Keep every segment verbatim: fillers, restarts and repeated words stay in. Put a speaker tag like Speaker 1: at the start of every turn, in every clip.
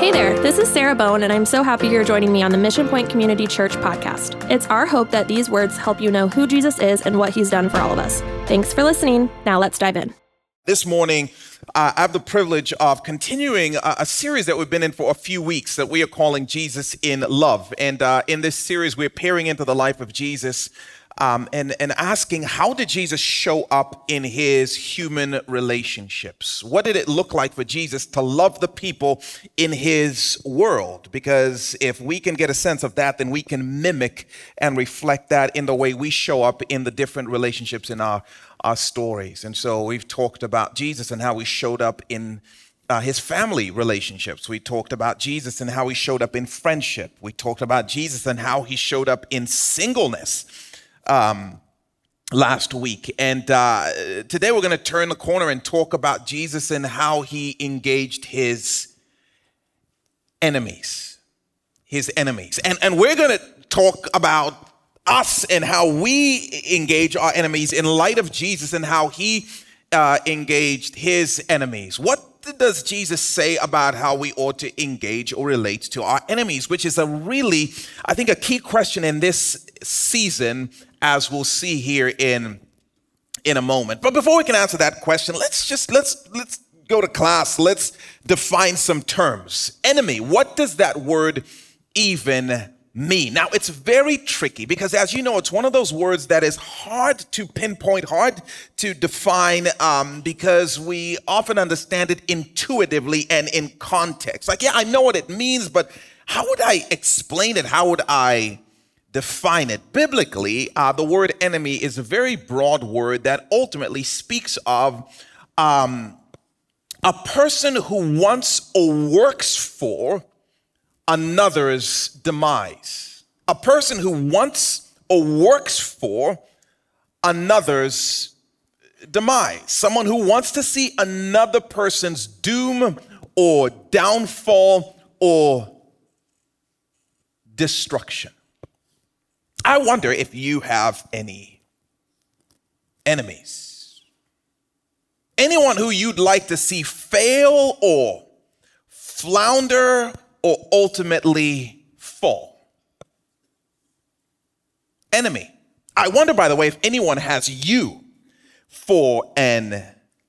Speaker 1: Hey there, this is Sarah Bone, and I'm so happy you're joining me on the Mission Point Community Church podcast. It's our hope that these words help you know who Jesus is and what he's done for all of us. Thanks for listening. Now let's dive in.
Speaker 2: This morning, uh, I have the privilege of continuing a, a series that we've been in for a few weeks that we are calling Jesus in Love. And uh, in this series, we're peering into the life of Jesus um, and, and asking, how did Jesus show up in his human relationships? What did it look like for Jesus to love the people in his world? Because if we can get a sense of that, then we can mimic and reflect that in the way we show up in the different relationships in our our stories. And so we've talked about Jesus and how he showed up in uh, his family relationships. We talked about Jesus and how he showed up in friendship. We talked about Jesus and how he showed up in singleness um, last week. And uh, today we're going to turn the corner and talk about Jesus and how he engaged his enemies, his enemies. And, and we're going to talk about us and how we engage our enemies in light of Jesus and how he uh, engaged his enemies. What does Jesus say about how we ought to engage or relate to our enemies, which is a really, I think, a key question in this season, as we'll see here in, in a moment. But before we can answer that question, let's just, let's, let's go to class. Let's define some terms. Enemy, what does that word even mean? Now, it's very tricky because, as you know, it's one of those words that is hard to pinpoint, hard to define, um, because we often understand it intuitively and in context. Like, yeah, I know what it means, but how would I explain it? How would I define it? Biblically, uh, the word enemy is a very broad word that ultimately speaks of um, a person who wants or works for another's demise. A person who wants or works for another's demise. Someone who wants to see another person's doom or downfall or destruction. I wonder if you have any enemies. Anyone who you'd like to see fail or flounder or ultimately fall. Enemy. I wonder, by the way, if anyone has you for an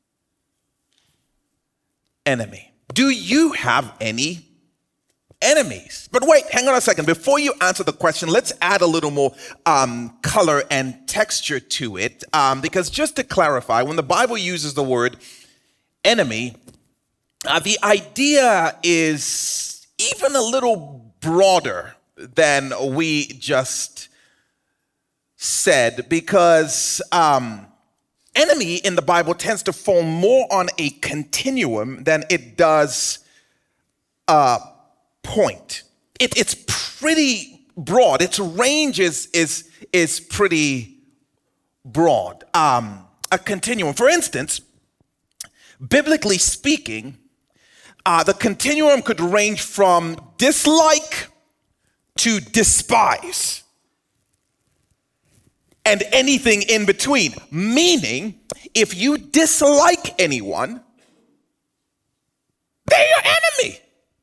Speaker 2: enemy. Do you have any enemies? But wait, hang on a second. Before you answer the question, let's add a little more um, color and texture to it. Um, because just to clarify, when the Bible uses the word enemy, uh, the idea is even a little broader than we just said, because um, enemy in the Bible tends to fall more on a continuum than it does a point. It, it's pretty broad. Its range is is is pretty broad. Um, a continuum. For instance, biblically speaking, Uh, the continuum could range from dislike to despise and anything in between. Meaning, if you dislike anyone, they're your enemy.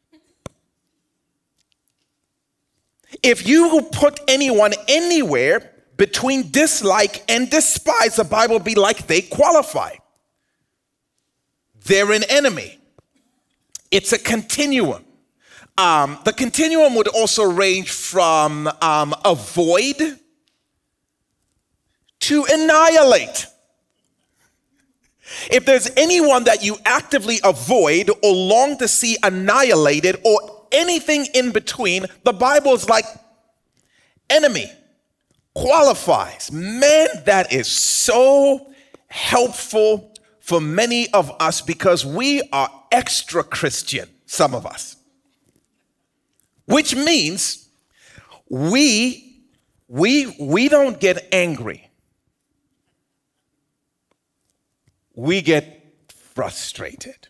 Speaker 2: If you put anyone anywhere between dislike and despise, the Bible would be like they qualify. They're an enemy. It's a continuum. Um, the continuum would also range from um, avoid to annihilate. If there's anyone that you actively avoid or long to see annihilated or anything in between, the Bible is like enemy, qualifies. Man, that is so helpful for many of us because we are extra Christian, some of us. Which means we, we, we don't get angry. We get frustrated.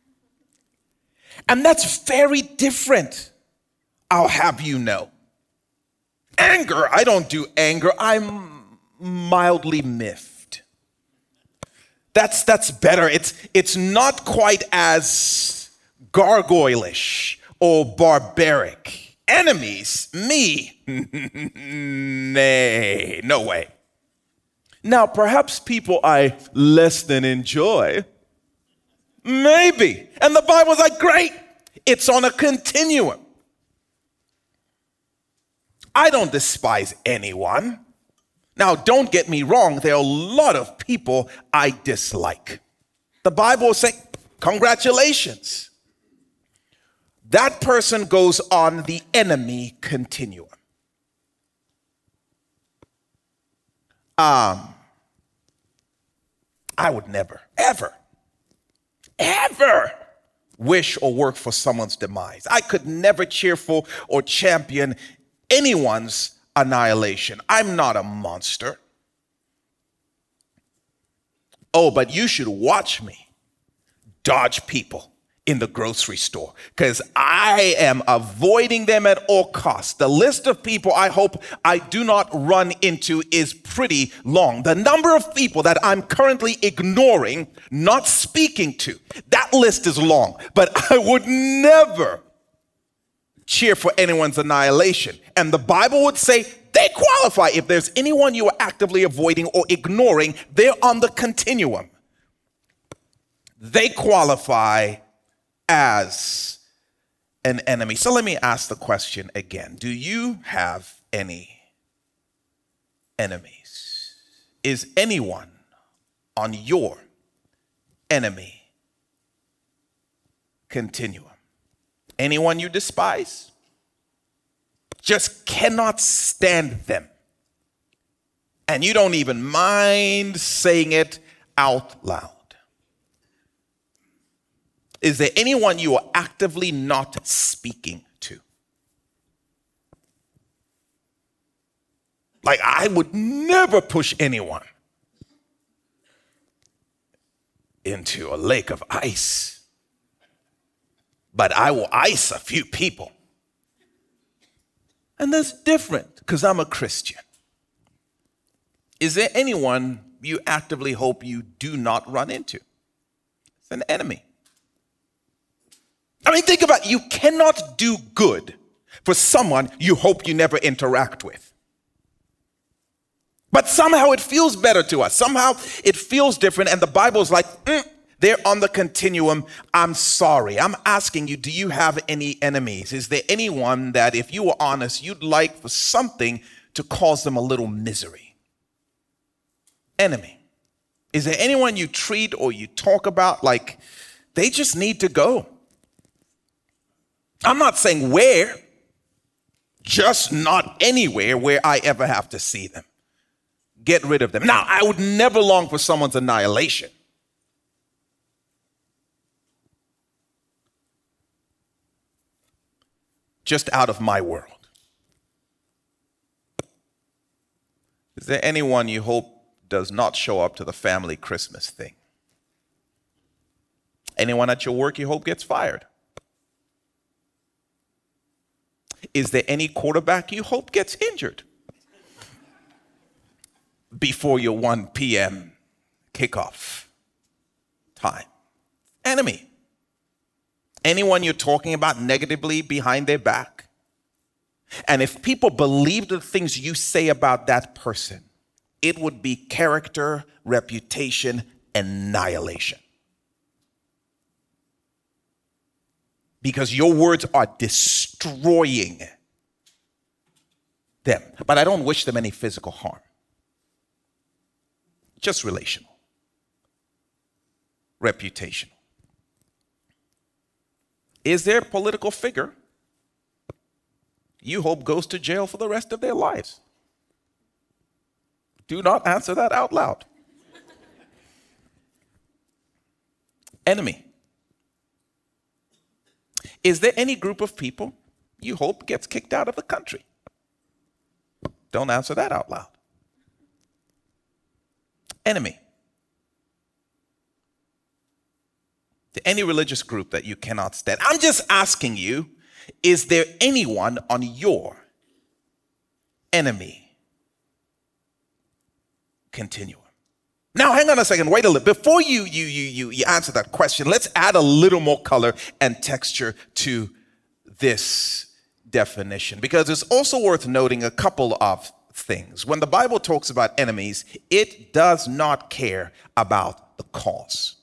Speaker 2: And that's very different, I'll have you know. Anger, I don't do anger, I'm mildly miffed. That's that's better. It's it's not quite as gargoyle-ish or barbaric. Enemies? Me? Nay, no way. Now, perhaps people I less than enjoy. Maybe. And the Bible's like, great. It's on a continuum. I don't despise anyone. Now, don't get me wrong. There are a lot of people I dislike. The Bible will say, congratulations. That person goes on the enemy continuum. Um, I would never, ever, ever wish or work for someone's demise. I could never cheer for or champion anyone's annihilation. I'm not a monster. Oh, but you should watch me dodge people in the grocery store because I am avoiding them at all costs. The list of people I hope I do not run into is pretty long. The number of people that I'm currently ignoring, not speaking to, that list is long, but I would never cheer for anyone's annihilation. And the Bible would say they qualify. If there's anyone you are actively avoiding or ignoring, they're on the continuum. They qualify as an enemy. So let me ask the question again. Do you have any enemies? Is anyone on your enemy continuum? Anyone you despise? Just cannot stand them. And you don't even mind saying it out loud. Is there anyone you are actively not speaking to? Like, I would never push anyone into a lake of ice, but I will ice a few people. And that's different because I'm a Christian. Is there anyone you actively hope you do not run into? It's an enemy. I mean, think about it. You cannot do good for someone you hope you never interact with. But somehow it feels better to us. Somehow it feels different. And the Bible's like, mm, they're on the continuum. I'm sorry. I'm asking you, do you have any enemies? Is there anyone that, if you were honest, you'd like for something to cause them a little misery? Enemy. Is there anyone you treat or you talk about like they just need to go? I'm not saying where, just not anywhere where I ever have to see them. Get rid of them. Now, I would never long for someone's annihilation. Just out of my world. Is there anyone you hope does not show up to the family Christmas thing? Anyone at your work you hope gets fired? Is there any quarterback you hope gets injured before your one p.m. kickoff time? Enemy. Anyone you're talking about negatively behind their back? And if people believe the things you say about that person, it would be character, reputation, annihilation. Because your words are destroying them. But I don't wish them any physical harm. Just relational. Reputational. Is there a political figure you hope goes to jail for the rest of their lives? Do not answer that out loud. Enemy. Is there any group of people you hope gets kicked out of the country? Don't answer that out loud. Enemy. To any religious group that you cannot stand. I'm just asking you, is there anyone on your enemy continuum? Now, hang on a second. Wait a little. Before you, you, you, you, you answer that question, let's add a little more color and texture to this definition, because it's also worth noting a couple of things. When the Bible talks about enemies, it does not care about the cause.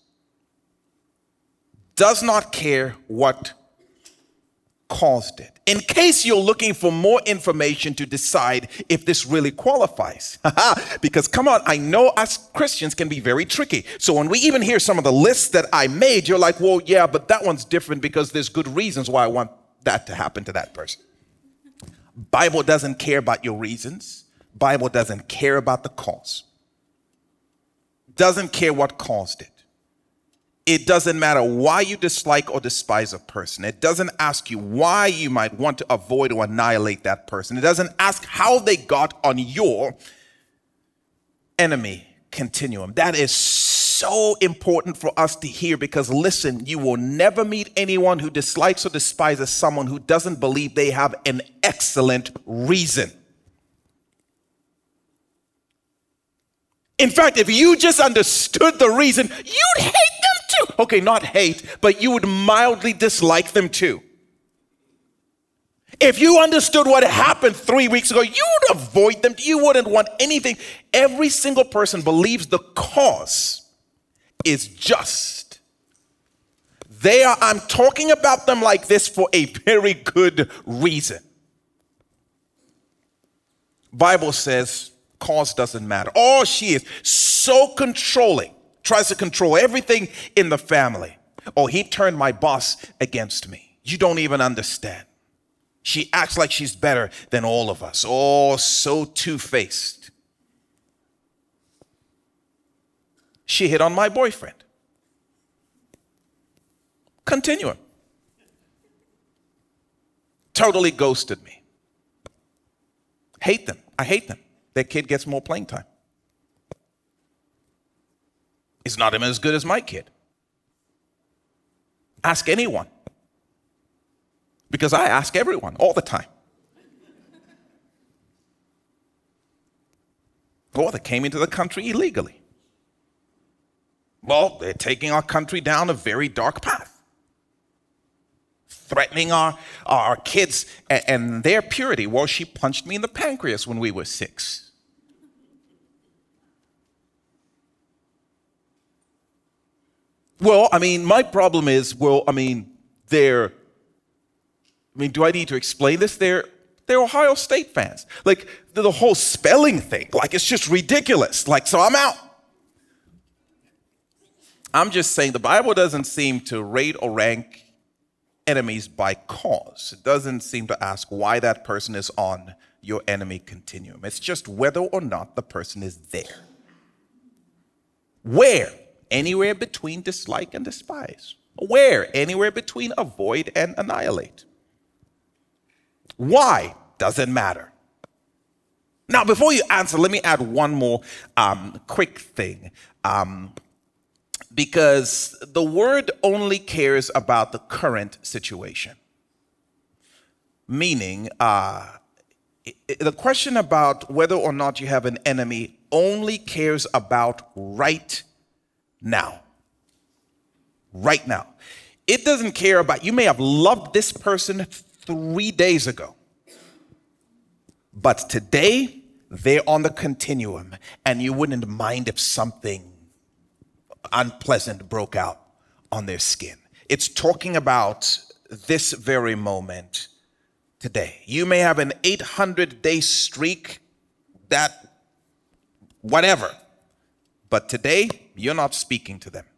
Speaker 2: Does not care what caused it. In case you're looking for more information to decide if this really qualifies. Because come on, I know us Christians can be very tricky. So when we even hear some of the lists that I made, you're like, well, yeah, but that one's different because there's good reasons why I want that to happen to that person. Bible doesn't care about your reasons. Bible doesn't care about the cause. Doesn't care what caused it. It doesn't matter why you dislike or despise a person. It doesn't ask you why you might want to avoid or annihilate that person. It doesn't ask how they got on your enemy continuum. That is so important for us to hear, because listen, you will never meet anyone who dislikes or despises someone who doesn't believe they have an excellent reason. In fact, if you just understood the reason, you'd hate them too. Okay, not hate, but you would mildly dislike them too. If you understood what happened three weeks ago, you would avoid them. You wouldn't want anything. Every single person believes the cause is just. They are, I'm talking about them like this for a very good reason. Bible says cause doesn't matter. Oh, she is so controlling, tries to control everything in the family. Oh, he turned my boss against me. You don't even understand. She acts like she's better than all of us. Oh, so two-faced. She hit on my boyfriend. Continuum. Totally ghosted me. Hate them. I hate them. Their kid gets more playing time. It's not even as good as my kid. Ask anyone. Because I ask everyone all the time. Well, they came into the country illegally. Well, they're taking our country down a very dark path. Threatening our, our kids and, and their purity. Well, she punched me in the pancreas when we were six. Well, I mean, my problem is, well, I mean, they're I mean, do I need to explain this? They're, they're Ohio State fans. Like, the, the whole spelling thing, like, it's just ridiculous. Like, so I'm out. I'm just saying the Bible doesn't seem to rate or rank enemies by cause. It doesn't seem to ask why that person is on your enemy continuum. It's just whether or not the person is there. Where? Anywhere between dislike and despise. Where? Anywhere between avoid and annihilate. Why? Doesn't matter. Now, before you answer, let me add one more um, quick thing. Um, because the word only cares about the current situation. Meaning, uh, it, the question about whether or not you have an enemy only cares about right now. Right now. It doesn't care about, you may have loved this person three days ago. But today, they're on the continuum, and you wouldn't mind if something unpleasant broke out on their skin. It's talking about this very moment today. You may have an eight hundred day streak, that whatever, but today, you're not speaking to them.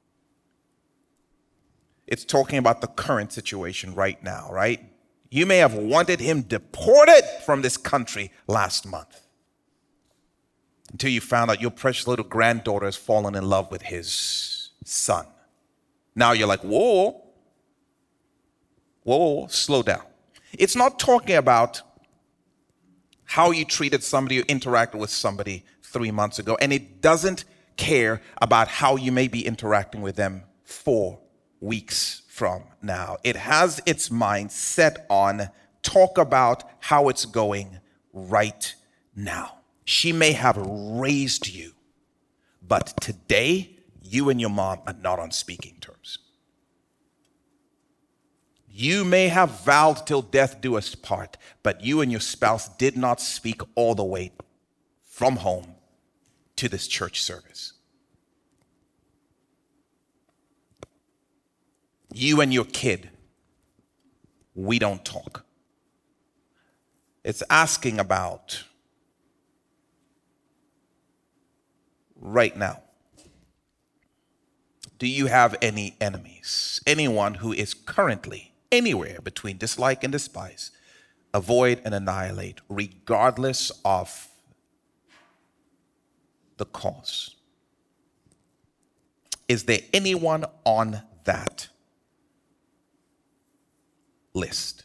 Speaker 2: It's talking about the current situation right now, right? You may have wanted him deported from this country last month until you found out your precious little granddaughter has fallen in love with his son. Now you're like, whoa, whoa, slow down. It's not talking about how you treated somebody or interacted with somebody three months ago, and it doesn't care about how you may be interacting with them four weeks from now. It has its mind set on talk about how it's going right now. She may have raised you, but today you and your mom are not on speaking terms. You may have vowed till death do us part, but you and your spouse did not speak all the way from home to this church service. You and your kid, we don't talk. It's asking about right now. Do you have any enemies? Anyone who is currently anywhere between dislike and despise, avoid and annihilate, regardless of the cause? Is there anyone on that list?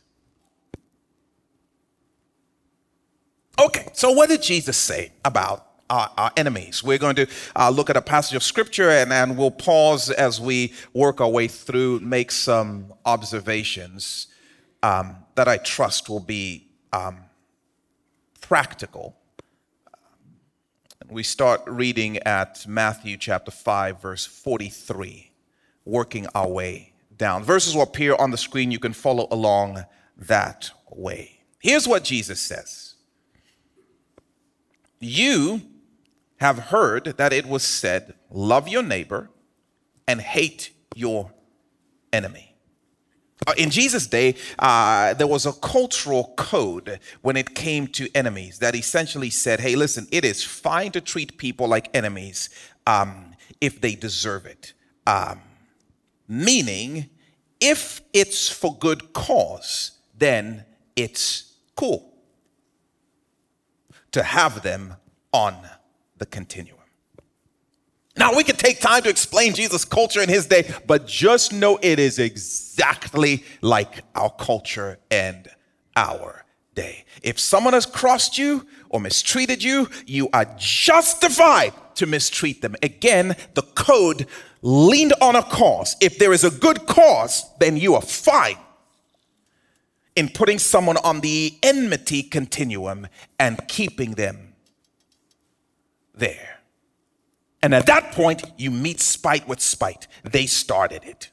Speaker 2: Okay, so what did Jesus say about our, our enemies? We're going to uh, look at a passage of scripture, and, and we'll pause as we work our way through, make some observations um, that I trust will be um, practical. We start reading at Matthew chapter five, verse forty-three, working our way down. Verses will appear on the screen. You can follow along that way. Here's what Jesus says. You have heard that it was said, love your neighbor and hate your enemy. In Jesus' day, uh, there was a cultural code when it came to enemies that essentially said, hey, listen, it is fine to treat people like enemies um, if they deserve it. Um, meaning, if it's for good cause, then it's cool to have them on the continuum. Now, we could take time to explain Jesus' culture in his day, but just know it is exactly like our culture and our day. If someone has crossed you or mistreated you, you are justified to mistreat them. Again, the code leaned on a cause. If there is a good cause, then you are fine in putting someone on the enmity continuum and keeping them there. And at that point, you meet spite with spite. They started it.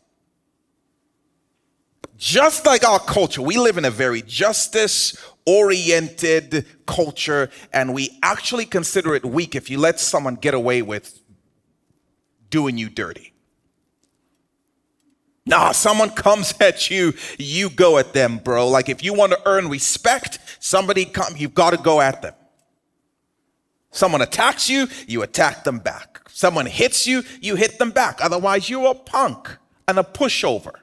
Speaker 2: Just like our culture, we live in a very justice-oriented culture, and we actually consider it weak if you let someone get away with doing you dirty. Nah, someone comes at you, you go at them, bro. Like if you want to earn respect, somebody come, you've got to go at them. Someone attacks you, you attack them back. Someone hits you, you hit them back. Otherwise, you're a punk and a pushover.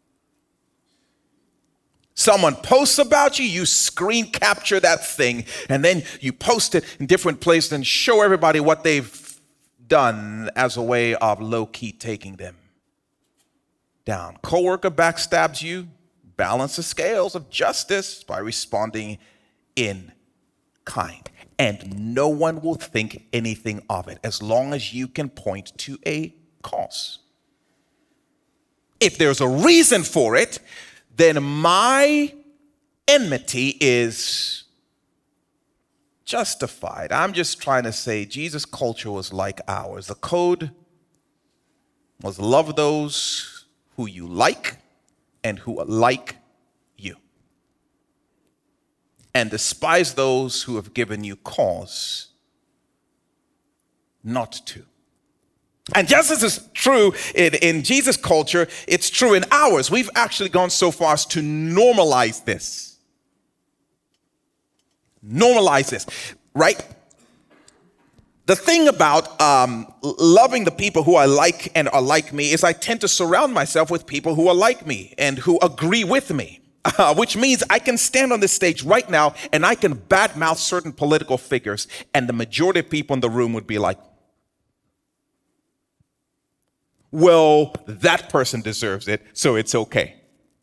Speaker 2: Someone posts about you, you screen capture that thing, and then you post it in different places and show everybody what they've done as a way of low-key taking them down. Coworker backstabs you, balance the scales of justice by responding in kind. And no one will think anything of it as long as you can point to a cause. If there's a reason for it, then my enmity is justified. I'm just trying to say Jesus' culture was like ours. The code was love those who you like and who like you, and despise those who have given you cause not to. And just as it's true in, in Jesus' culture, it's true in ours. We've actually gone so far as to normalize this. Normalize this, right? The thing about um, loving the people who I like and are like me is I tend to surround myself with people who are like me and who agree with me, uh, which means I can stand on this stage right now and I can badmouth certain political figures, and the majority of people in the room would be like, well, that person deserves it, so it's okay.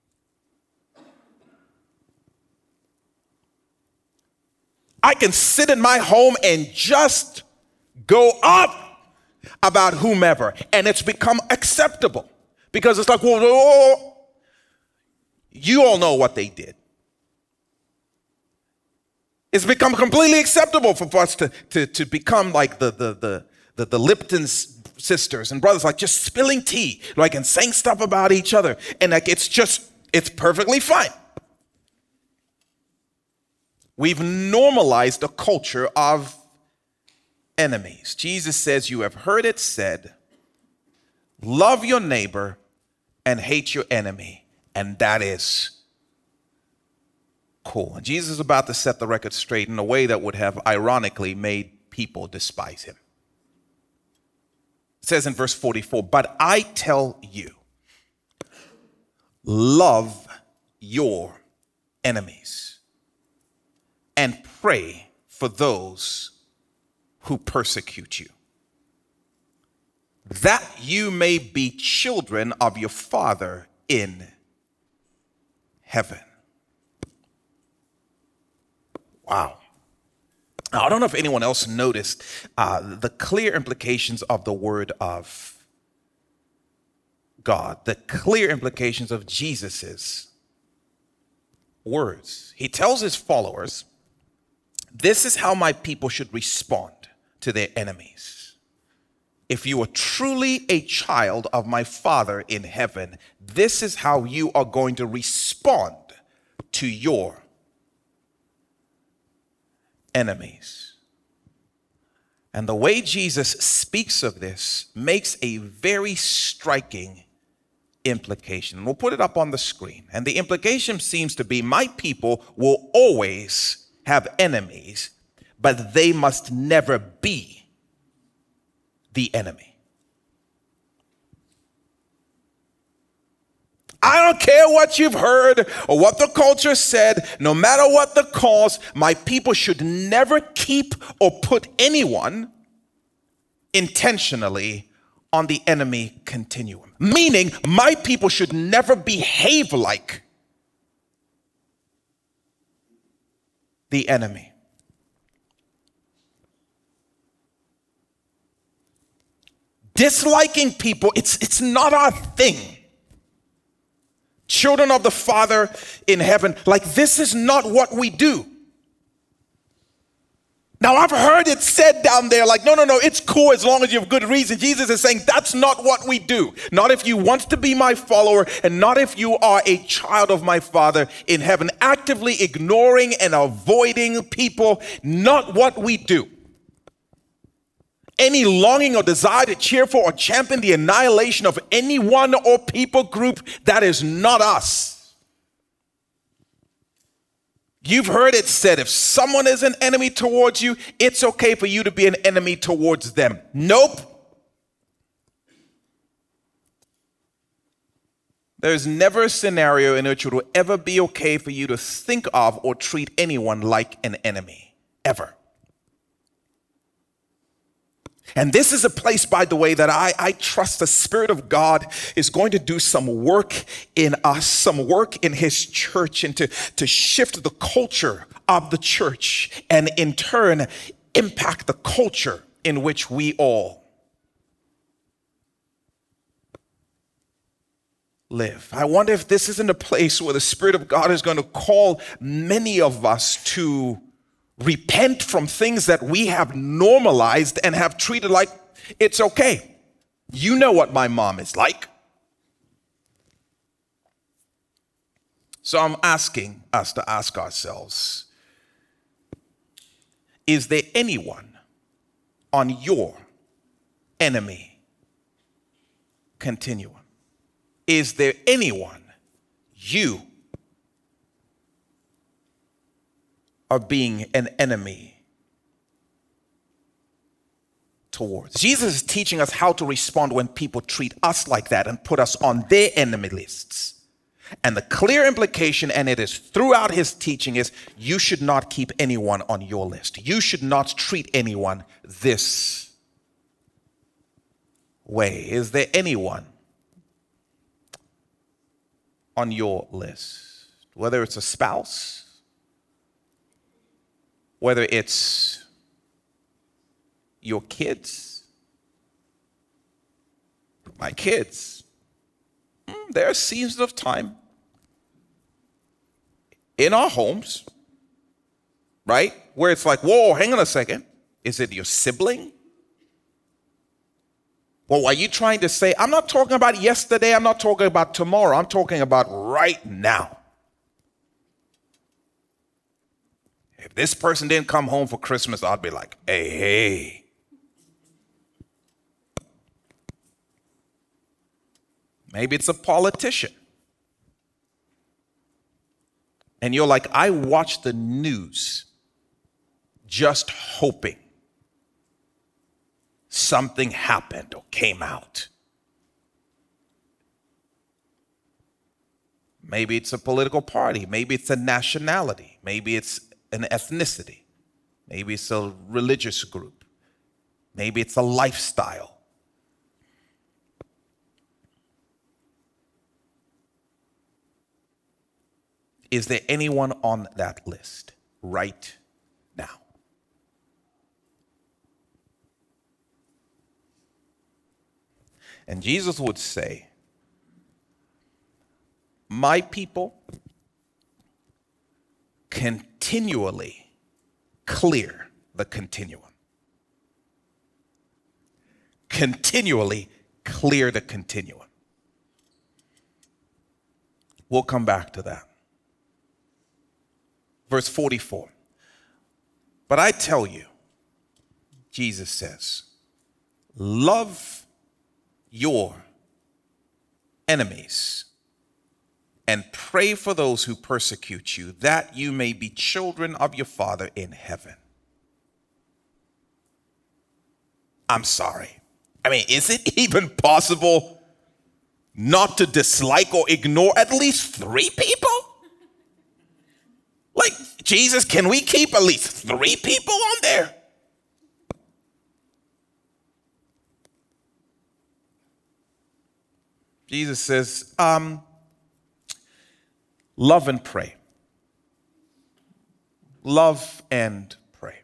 Speaker 2: I can sit in my home and just go up about whomever, and it's become acceptable because it's like, well, oh, you all know what they did. It's become completely acceptable for us to, to, to become like the, the, the, the, the Lipton's sisters and brothers, like just spilling tea, like, and saying stuff about each other. And like, it's just It's perfectly fine. We've normalized a culture of enemies. Jesus says, you have heard it said, love your neighbor and hate your enemy. And that is cool. And Jesus is about to set the record straight in a way that would have ironically made people despise him. It says in verse forty-four, but I tell you, love your enemies and pray for those who persecute you, that you may be children of your Father in heaven. Wow. Now, I don't know if anyone else noticed uh, the clear implications of the word of God, the clear implications of Jesus's words. He tells his followers, this is how my people should respond to their enemies. If you are truly a child of my Father in heaven, this is how you are going to respond to your enemies. And the way Jesus speaks of this makes a very striking implication. We'll put it up on the screen. And the implication seems to be, my people will always have enemies, but they must never be the enemy. I don't care what you've heard or what the culture said, no matter what the cause, my people should never keep or put anyone intentionally on the enemy continuum. Meaning, my people should never behave like the enemy. Disliking people, it's, it's not our thing. Children of the Father in heaven, like this is not what we do. Now I've heard it said down there like, no, no, no, it's cool as long as you have good reason. Jesus is saying that's not what we do. Not if you want to be my follower and not if you are a child of my Father in heaven. Actively ignoring and avoiding people, not what we do. Any longing or desire to cheer for or champion the annihilation of anyone or people group, that is not us. You've heard it said, if someone is an enemy towards you, it's okay for you to be an enemy towards them. Nope. There's never a scenario in which it will ever be okay for you to think of or treat anyone like an enemy. Ever. And this is a place, by the way, that I, I trust the Spirit of God is going to do some work in us, some work in his church, and to, to shift the culture of the church and in turn impact the culture in which we all live. I wonder if this isn't a place where the Spirit of God is going to call many of us to repent from things that we have normalized and have treated like it's okay. You know what my mom is like. So I'm asking us to ask ourselves, is there anyone on your enemy continuum? Is there anyone you are being an enemy towards? Jesus is teaching us how to respond when people treat us like that and put us on their enemy lists. And the clear implication, and it is throughout his teaching, is you should not keep anyone on your list. You should not treat anyone this way. Is there anyone on your list? Whether it's a spouse, whether it's your kids, my kids, there are seasons of time in our homes, right, where it's like, whoa, hang on a second. Is it your sibling? Well, are you trying to say, I'm not talking about yesterday, I'm not talking about tomorrow, I'm talking about right now. If this person didn't come home for Christmas, I'd be like, hey, hey. Maybe it's a politician. And you're like, I watch the news just hoping something happened or came out. Maybe it's a political party. Maybe it's a nationality. Maybe it's an ethnicity. Maybe it's a religious group. Maybe it's a lifestyle. Is there anyone on that list right now? And Jesus would say, my people continually clear the continuum. Continually clear the continuum. We'll come back to that. Verse forty-four. But I tell you, Jesus says, love your enemies and pray for those who persecute you, that you may be children of your Father in heaven. I'm sorry. I mean, is it even possible not to dislike or ignore at least three people? Like, Jesus, can we keep at least three people on there? Jesus says, um, love and pray. Love and pray.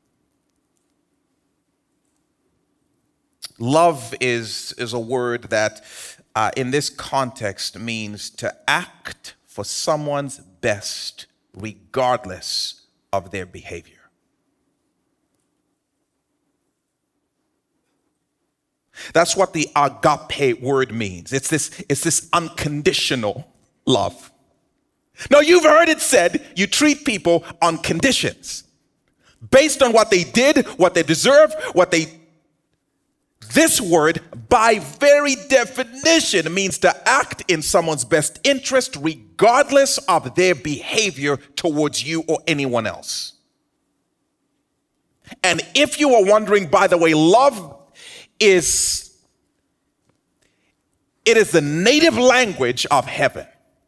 Speaker 2: Love is, is a word that uh, in this context means to act for someone's best regardless of their behavior. That's what the agape word means. It's this, it's this unconditional love. Now, you've heard it said you treat people on conditions based on what they did, what they deserve, what they. This word, by very definition, means to act in someone's best interest regardless of their behavior towards you or anyone else. And if you are wondering, by the way, love is, it is the native language of heaven.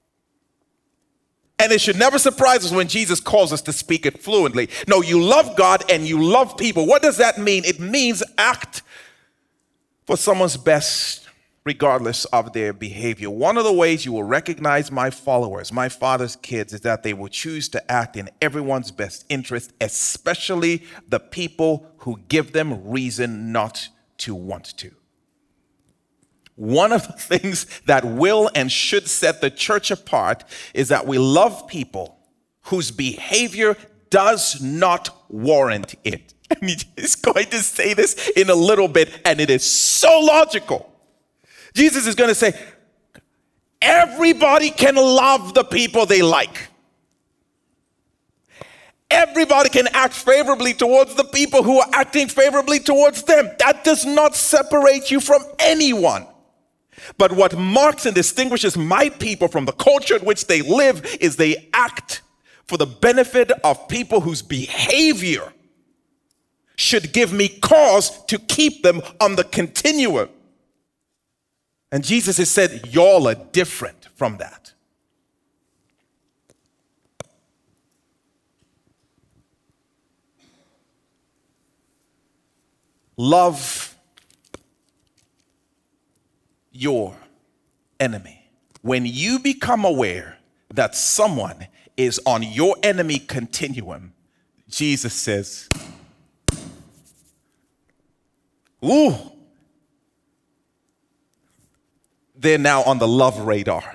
Speaker 2: And it should never surprise us when Jesus calls us to speak it fluently. No, you love God and you love people. What does that mean? It means act for someone's best regardless of their behavior. One of the ways you will recognize my followers, my Father's kids, is that they will choose to act in everyone's best interest, especially the people who give them reason not to want to. One of the things that will and should set the church apart is that we love people whose behavior does not warrant it. And he's going to say this in a little bit, and it is so logical. Jesus is going to say, everybody can love the people they like. Everybody can act favorably towards the people who are acting favorably towards them. That does not separate you from anyone. But what marks and distinguishes my people from the culture in which they live is they act for the benefit of people whose behavior should give me cause to keep them on the continuum. And Jesus has said, y'all are different from that. Love your enemy. When you become aware that someone is on your enemy continuum, Jesus says, ooh, they're now on the love radar.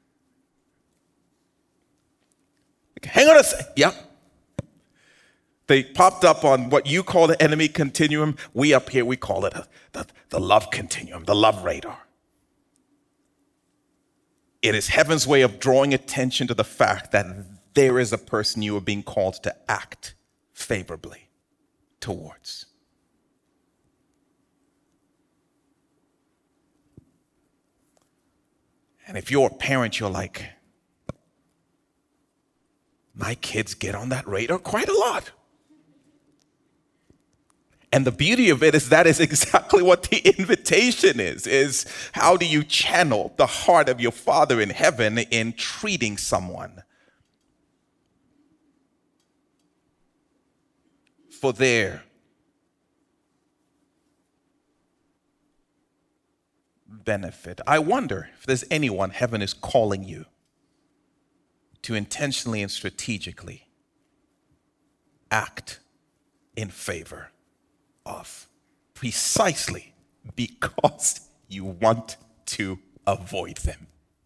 Speaker 2: Hang on a second. Yep. they popped up on what you call the enemy continuum. We up here, we call it a, the, the love continuum, the love radar. It is heaven's way of drawing attention to the fact that there is a person you are being called to act favorably towards. And if you're a parent, you're like, my kids get on that radar quite a lot. And the beauty of it is that is exactly what the invitation is, is how do you channel the heart of your Father in heaven in treating someone for their benefit. I wonder if there's anyone heaven is calling you to intentionally and strategically act in favor of, precisely because you want to avoid them.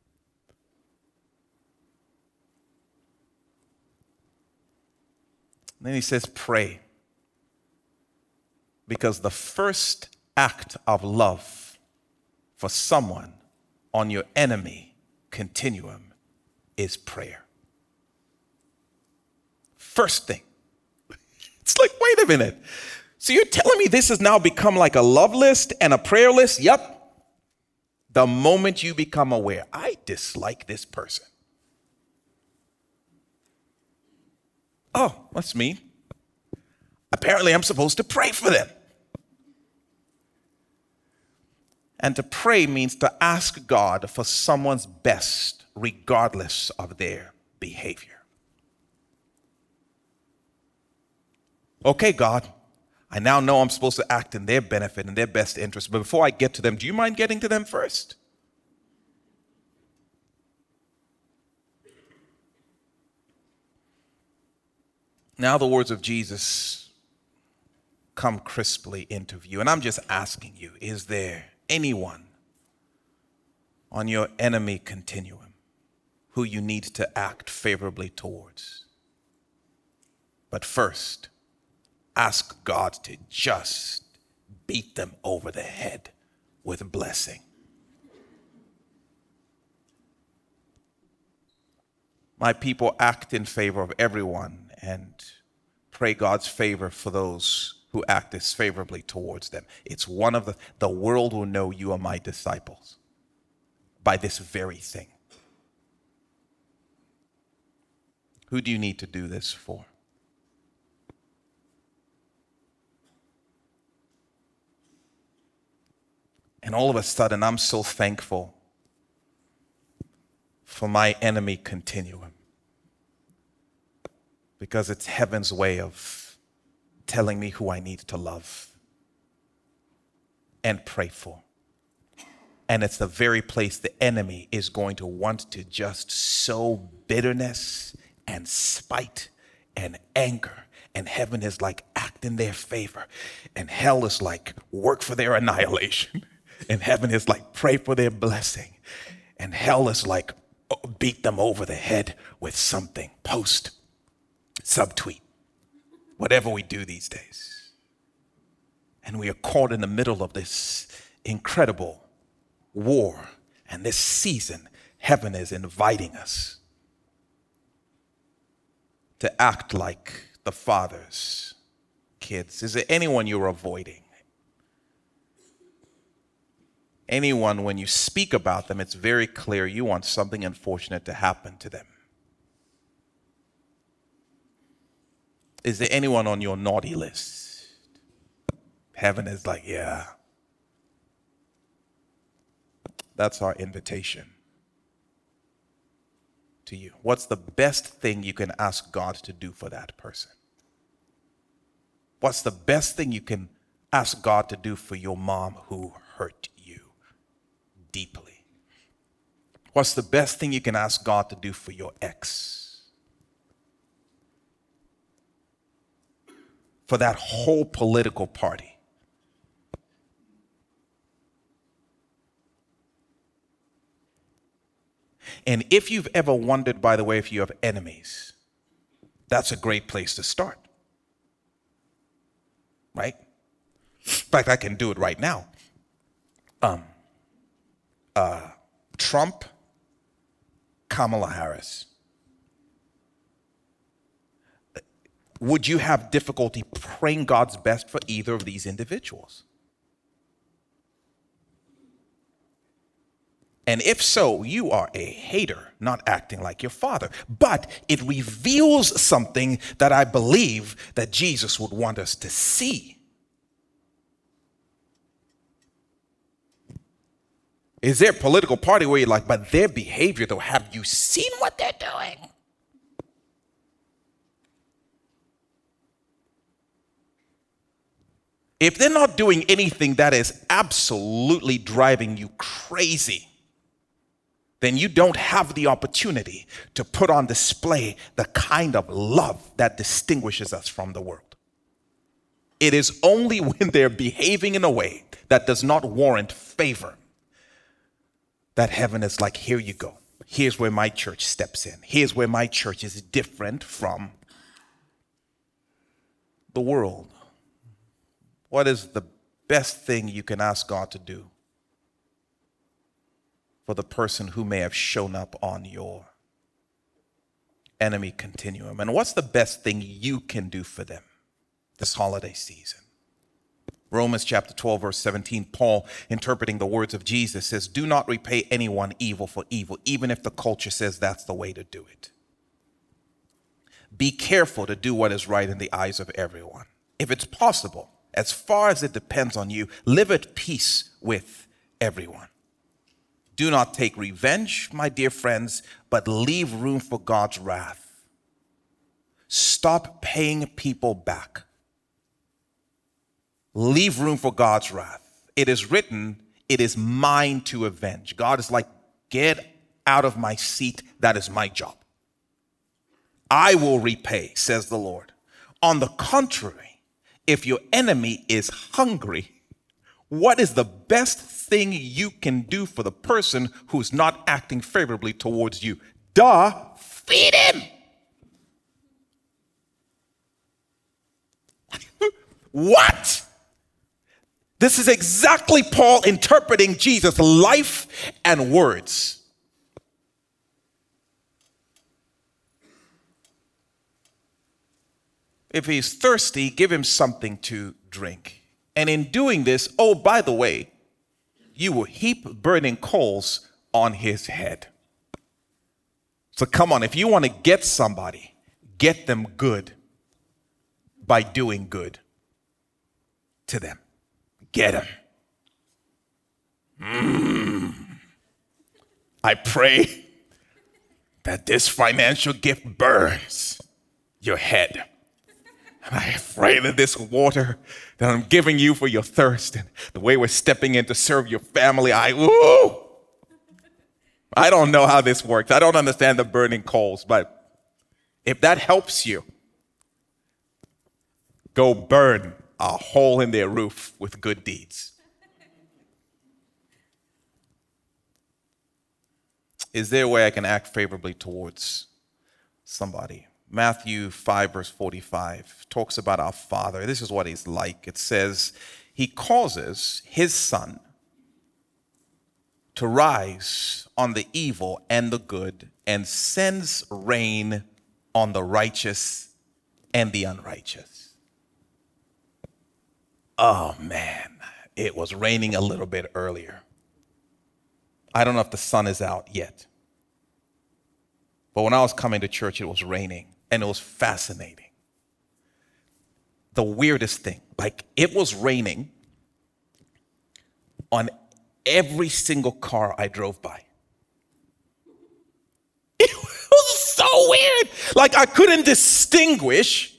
Speaker 2: And then he says, pray. Because the first act of love for someone on your enemy continuum is prayer. First thing. It's like, wait a minute. So you're telling me this has now become like a love list and a prayer list? Yep. The moment you become aware, I dislike this person. Oh, that's me. Apparently I'm supposed to pray for them. And to pray means to ask God for someone's best, regardless of their behavior. Okay, God, I now know I'm supposed to act in their benefit and their best interest, but before I get to them, do you mind getting to them first? Now the words of Jesus come crisply into view, and I'm just asking you, is there anyone on your enemy continuum who you need to act favorably towards? But first, ask God to just beat them over the head with blessing. My people, act in favor of everyone and pray God's favor for those who act as favorably towards them. It's one of the, the world will know you are my disciples by this very thing. Who do you need to do this for? And all of a sudden, I'm so thankful for my enemy continuum, because it's heaven's way of telling me who I need to love and pray for. And it's the very place the enemy is going to want to just sow bitterness and spite and anger. And heaven is like, act in their favor. And hell is like, work for their annihilation. And heaven is like, pray for their blessing. And hell is like, beat them over the head with something. Post, subtweet, whatever we do these days. And we are caught in the middle of this incredible war. And this season, heaven is inviting us to act like the Father's kids. Is there anyone you're avoiding? Anyone, when you speak about them, it's very clear you want something unfortunate to happen to them. Is there anyone on your naughty list? Heaven is like, yeah. That's our invitation to you. What's the best thing you can ask God to do for that person? What's the best thing you can ask God to do for your mom who hurt you deeply? What's the best thing you can ask God to do for your ex? For that whole political party? And if you've ever wondered, by the way, if you have enemies, that's a great place to start. right? In fact, I can do it right now. Um, uh, Trump, Kamala Harris. Would you have difficulty praying God's best for either of these individuals? And if so, you are a hater, not acting like your father. But it reveals something that I believe that Jesus would want us to see. Is there a political party where you're like, but their behavior though, have you seen what they're doing? If they're not doing anything that is absolutely driving you crazy, then you don't have the opportunity to put on display the kind of love that distinguishes us from the world. It is only when they're behaving in a way that does not warrant favor that heaven is like, here you go. Here's where my church steps in. Here's where my church is different from the world. What is the best thing you can ask God to do for the person who may have shown up on your enemy continuum? And what's the best thing you can do for them this holiday season? Romans chapter twelve, verse seventeen, Paul, interpreting the words of Jesus, says, do not repay anyone evil for evil, even if the culture says that's the way to do it. Be careful to do what is right in the eyes of everyone. If it's possible, as far as it depends on you, live at peace with everyone. Do not take revenge, my dear friends, but leave room for God's wrath. Stop paying people back. Leave room for God's wrath. It is written, it is mine to avenge. God is like, get out of my seat. That is my job. I will repay, says the Lord. On the contrary, if your enemy is hungry, what is the best thing you can do for the person who's not acting favorably towards you? Duh, feed him. What? This is exactly Paul interpreting Jesus' life and words. If he's thirsty, give him something to drink. And in doing this, oh, by the way, you will heap burning coals on his head. So come on, if you want to get somebody, get them good by doing good to them. Get them. Mm. I pray that this financial gift burns your head. And I pray that this water that I'm giving you for your thirst and the way we're stepping in to serve your family, I, ooh, I don't know how this works. I don't understand the burning coals, but if that helps you, go burn a hole in their roof with good deeds. Is there a way I can act favorably towards somebody? Matthew five, verse forty-five talks about our Father. This is what he's like. It says, he causes his sun to rise on the evil and the good and sends rain on the righteous and the unrighteous. Oh man, it was raining a little bit earlier. I don't know if the sun is out yet. But when I was coming to church, it was raining. And it was fascinating. The weirdest thing, like it was raining on every single car I drove by. It was so weird. Like I couldn't distinguish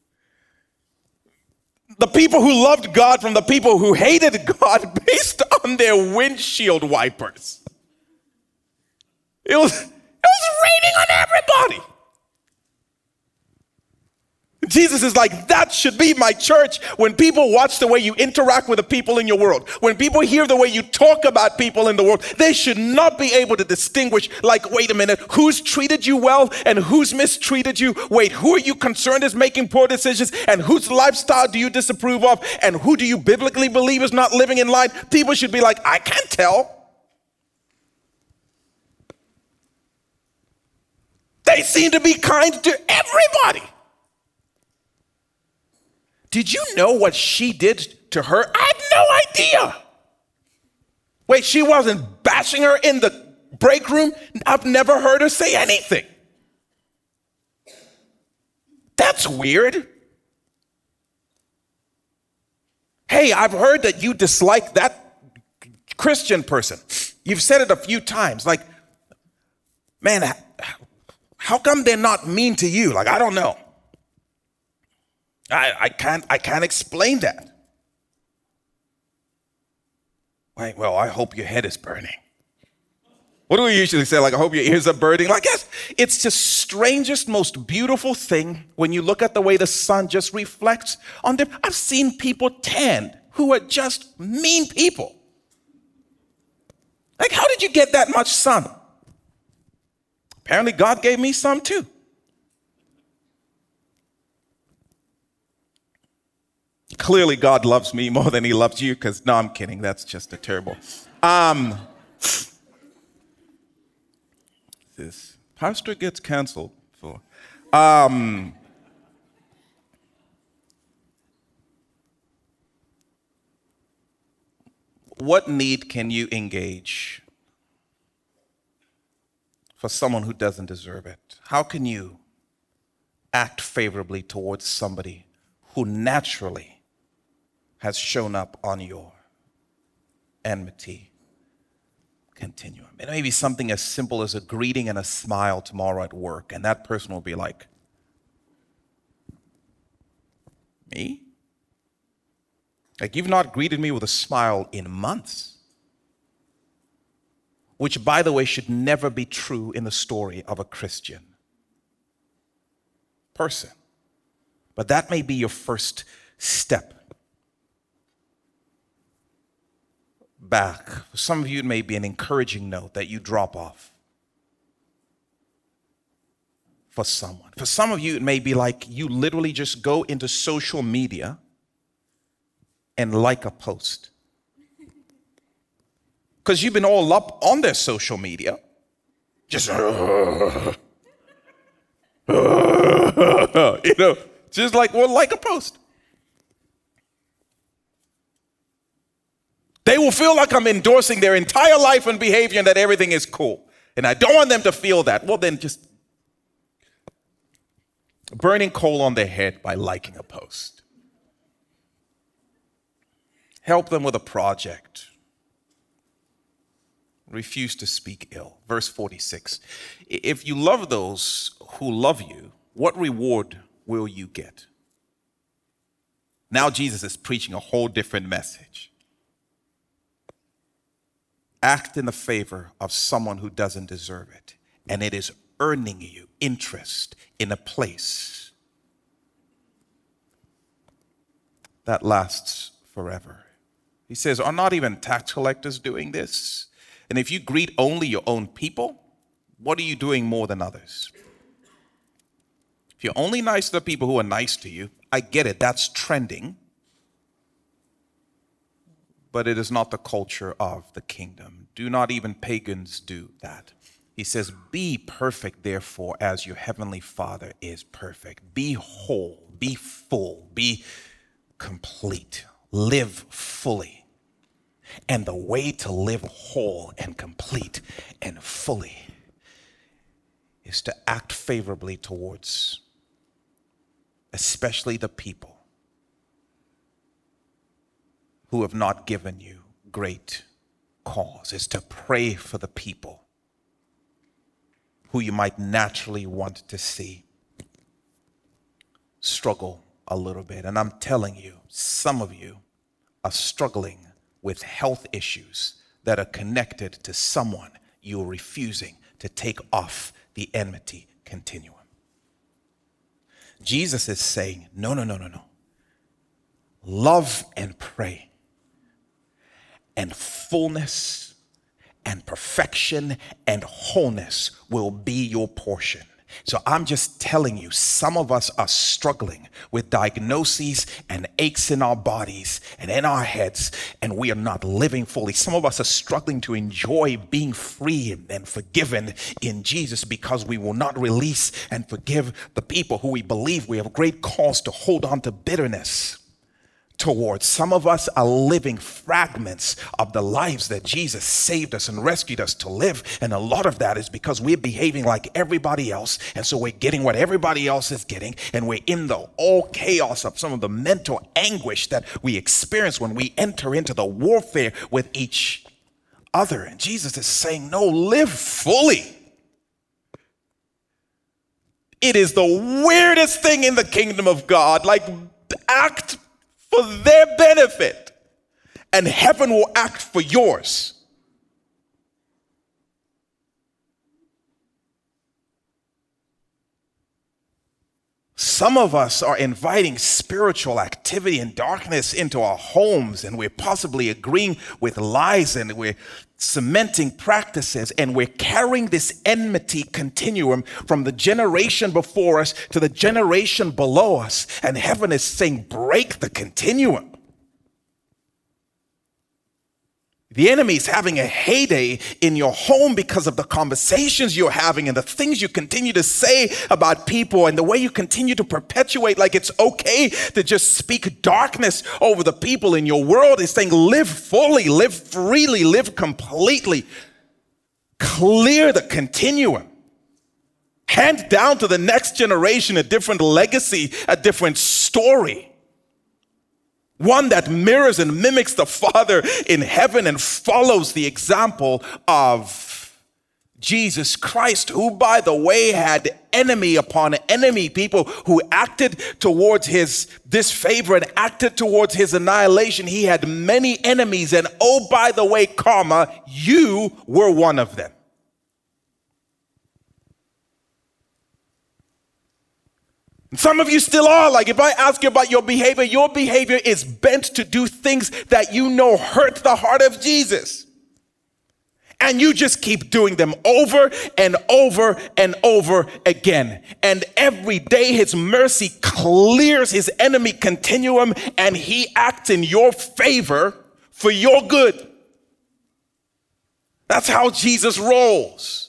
Speaker 2: the people who loved God from the people who hated God based on their windshield wipers. It was, it was raining on everybody. Jesus is like, that should be my church. When people watch the way you interact with the people in your world, when people hear the way you talk about people in the world, they should not be able to distinguish, like, wait a minute, who's treated you well and who's mistreated you? Wait, who are you concerned is making poor decisions? And whose lifestyle do you disapprove of? And who do you biblically believe is not living in line? People should be like, I can't tell. They seem to be kind to everybody. Did you know what she did to her? I had no idea. Wait, she wasn't bashing her in the break room? I've never heard her say anything. That's weird. Hey, I've heard that you dislike that Christian person. You've said it a few times. Like, man, how come they're not mean to you? Like, I don't know. I, I can't I can't explain that. Wait, well, I hope your head is burning. What do we usually say? Like, I hope your ears are burning. Like, yes, it's the strangest, most beautiful thing when you look at the way the sun just reflects on them. I've seen people tan who are just mean people. Like, how did you get that much sun? Apparently, God gave me some too. Clearly, God loves me more than he loves you, because, no, I'm kidding. That's just a terrible. Um, this pastor gets canceled for. Um, what need can you engage for someone who doesn't deserve it? How can you act favorably towards somebody who naturally has shown up on your enmity continuum? It may be something as simple as a greeting and a smile tomorrow at work, and that person will be like, me? Like, you've not greeted me with a smile in months. Which, by the way, should never be true in the story of a Christian person. But that may be your first step back. For some of you, it may be an encouraging note that you drop off for someone. For some of you, it may be like you literally just go into social media and like a post. Because you've been all up on their social media. Just, uh, uh, you know, just like, well, like a post. They will feel like I'm endorsing their entire life and behavior and that everything is cool. And I don't want them to feel that. Well, then just burning coal on their head by liking a post. Help them with a project. Refuse to speak ill. Verse forty-six. If you love those who love you, what reward will you get? Now Jesus is preaching a whole different message. Act in the favor of someone who doesn't deserve it, and it is earning you interest in a place that lasts forever. He says, are not even tax collectors doing this? And if you greet only your own people, what are you doing more than others? If you're only nice to the people who are nice to you, I get it, that's trending. But it is not the culture of the kingdom. Do not even pagans do that. He says, be perfect, therefore, as your heavenly Father is perfect. Be whole, be full, be complete. Live fully. And the way to live whole and complete and fully is to act favorably towards especially the people who have not given you great cause. Is to pray for the people who you might naturally want to see struggle a little bit. And I'm telling you, some of you are struggling with health issues that are connected to someone you're refusing to take off the enmity continuum. Jesus is saying, no, no, no, no, no. Love and pray, and fullness and perfection and wholeness will be your portion. So I'm just telling you, some of us are struggling with diagnoses and aches in our bodies and in our heads, and we are not living fully. Some of us are struggling to enjoy being free and forgiven in Jesus because we will not release and forgive the people who we believe we have great cause to hold on to bitterness towards. Some of us are living fragments of the lives that Jesus saved us and rescued us to live. And a lot of that is because we're behaving like everybody else. And so we're getting what everybody else is getting. And we're in the all chaos of some of the mental anguish that we experience when we enter into the warfare with each other. And Jesus is saying, no, live fully. It is the weirdest thing in the kingdom of God. Like, act for their benefit, and heaven will act for yours. Some of us are inviting spiritual activity and darkness into our homes, and we're possibly agreeing with lies, and we're cementing practices, and we're carrying this enmity continuum from the generation before us to the generation below us. And heaven is saying, break the continuum. The enemy is having a heyday in your home because of the conversations you're having and the things you continue to say about people and the way you continue to perpetuate like it's okay to just speak darkness over the people in your world. Is saying live fully, live freely, live completely. Clear the continuum. Hand down to the next generation a different legacy, a different story. One that mirrors and mimics the Father in heaven and follows the example of Jesus Christ, who, by the way, had enemy upon enemy, people who acted towards his disfavor and acted towards his annihilation. He had many enemies, and oh, by the way, comma, you were one of them. Some of you still are. Like, if I ask you about your behavior, your behavior is bent to do things that you know hurt the heart of Jesus. And you just keep doing them over and over and over again. And every day his mercy clears his enemy continuum, and he acts in your favor for your good. That's how Jesus rolls.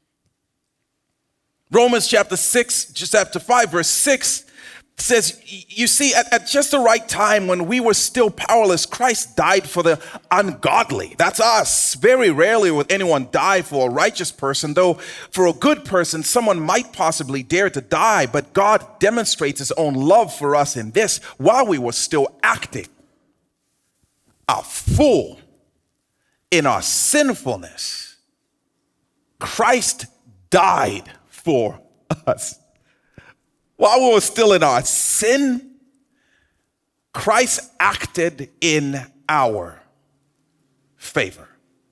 Speaker 2: Romans chapter six, just chapter five, verse six says, you see, at, at just the right time when we were still powerless, Christ died for the ungodly. That's us. Very rarely would anyone die for a righteous person, though for a good person, someone might possibly dare to die. But God demonstrates his own love for us in this: while we were still acting a fool in our sinfulness, Christ died for us. While we were still in our sin, Christ acted in our favor.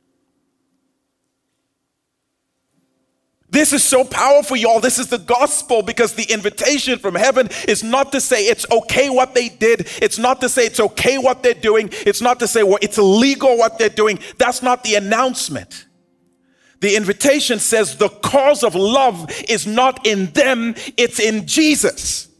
Speaker 2: This is so powerful, y'all. This is the gospel, because the invitation from heaven is not to say it's okay what they did. It's not to say it's okay what they're doing. It's not to say, well, it's illegal what they're doing. That's not the announcement. The invitation says the cause of love is not in them, it's in Jesus.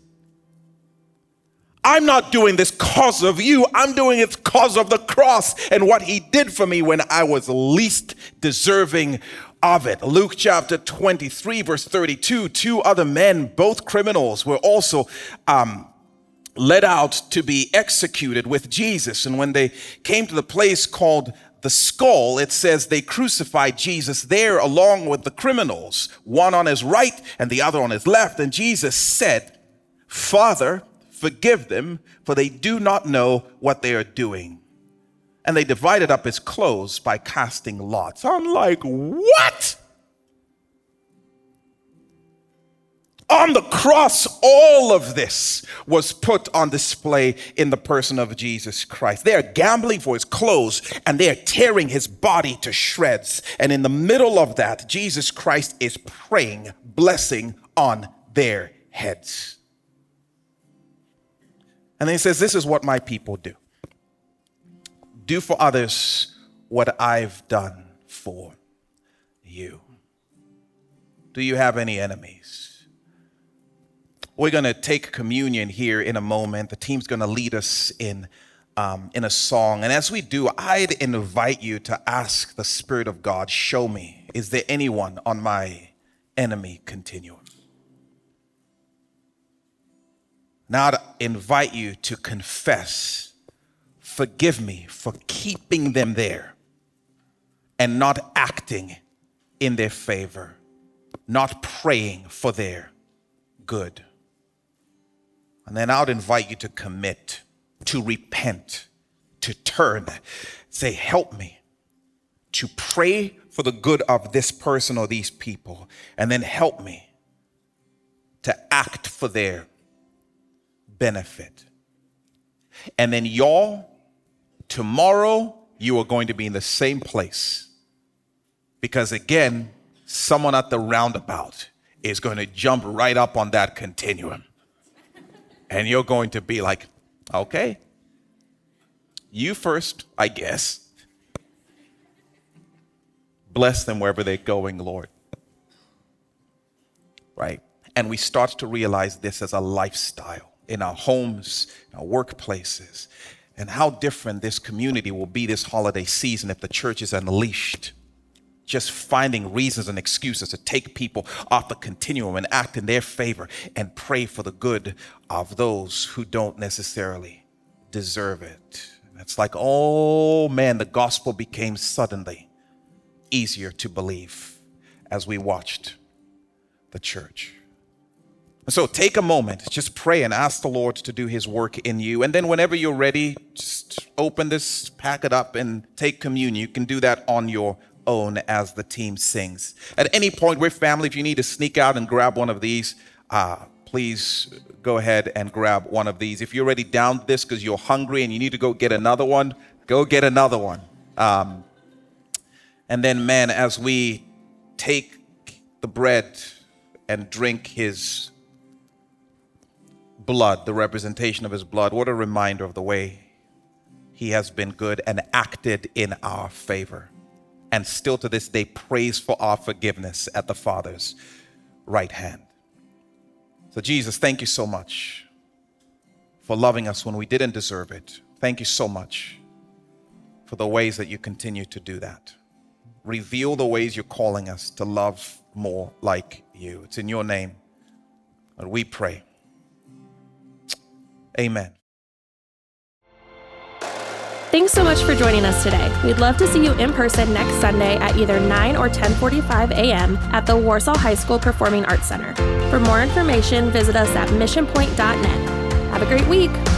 Speaker 2: I'm not doing this cause of you. I'm doing it cause of the cross and what he did for me when I was least deserving of it. Luke chapter twenty-three, verse thirty-two, two other men, both criminals, were also um, led out to be executed with Jesus. And when they came to the place called the Skull, it says they crucified Jesus there along with the criminals, one on his right and the other on his left. And Jesus said, Father, forgive them, for they do not know what they are doing. And they divided up his clothes by casting lots. I'm like, what? On the cross, all of this was put on display in the person of Jesus Christ. They are gambling for his clothes, and they are tearing his body to shreds. And in the middle of that, Jesus Christ is praying blessing on their heads. And then he says, this is what my people do. Do for others what I've done for you. Do you have any enemies? We're going to take communion here in a moment. The team's going to lead us in, um, in a song. And as we do, I'd invite you to ask the Spirit of God, show me, is there anyone on my enemy continuum? Now I'd invite you to confess, forgive me for keeping them there and not acting in their favor, not praying for their good. And then I would invite you to commit, to repent, to turn, say, help me to pray for the good of this person or these people, and then help me to act for their benefit. And then y'all, tomorrow, you are going to be in the same place. Because again, someone at the roundabout is going to jump right up on that continuum. And you're going to be like, okay, you first, I guess. Bless them wherever they're going, Lord. Right? And we start to realize this as a lifestyle in our homes, in our workplaces, and how different this community will be this holiday season if the church is unleashed. Just finding reasons and excuses to take people off the continuum and act in their favor and pray for the good of those who don't necessarily deserve it. It's like, oh man, the gospel became suddenly easier to believe as we watched the church. So take a moment, just pray and ask the Lord to do his work in you. And then whenever you're ready, just open this, pack it up and take communion. You can do that on your own as the team sings. At any point, we're family. If you need to sneak out and grab one of these, uh, please go ahead and grab one of these. If you're already down this because you're hungry and you need to go get another one, go get another one. Um, and then, man, as we take the bread and drink his blood, the representation of his blood, what a reminder of the way he has been good and acted in our favor. And still to this day, prays for our forgiveness at the Father's right hand. So Jesus, thank you so much for loving us when we didn't deserve it. Thank you so much for the ways that you continue to do that. Reveal the ways you're calling us to love more like you. It's in your name that we pray. Amen.
Speaker 1: Thanks so much for joining us today. We'd love to see you in person next Sunday at either nine or ten forty-five a.m. at the Warsaw High School Performing Arts Center. For more information, visit us at mission point dot net. Have a great week.